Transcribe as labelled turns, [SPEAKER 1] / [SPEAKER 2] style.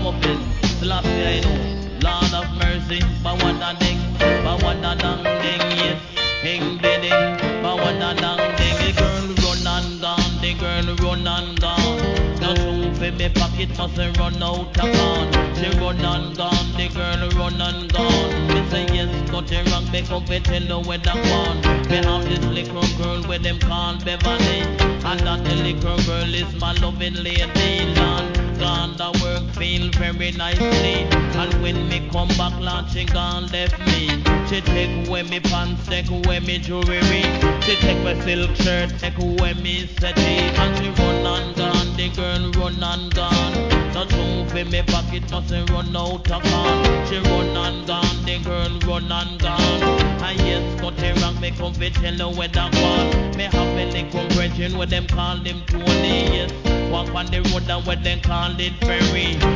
[SPEAKER 1] ragamuffin. Slap me, I know. Lord of mercy, but what a ding, but what a dang ding, yes. Hing bidding, but what a dang ding. The girl run and gone, the girl run and gone. No soup in me pocket, mustn't run out of gone. She run and gone, the girl run and gone. Me say yes, got it wrong, make up it tell her where that one. Me have this little girl where them call Beverly, and that the little girl is my loving lady. Land gone, the work feel very nicely, and when me come back, Lord, she gone left me. She take away me pants, take away me jewelry. She take my silk shirt, take away me settee, and she run and gone. The girl run and gone. Not move in me pocket, mustn't run out of gone. She run and gone, the girl run and gone. And yes, got it wrong, me come fi tell her where that one. Me have me little brethren where them call him Tony, yes. Walk on the road and where them call it Ferry.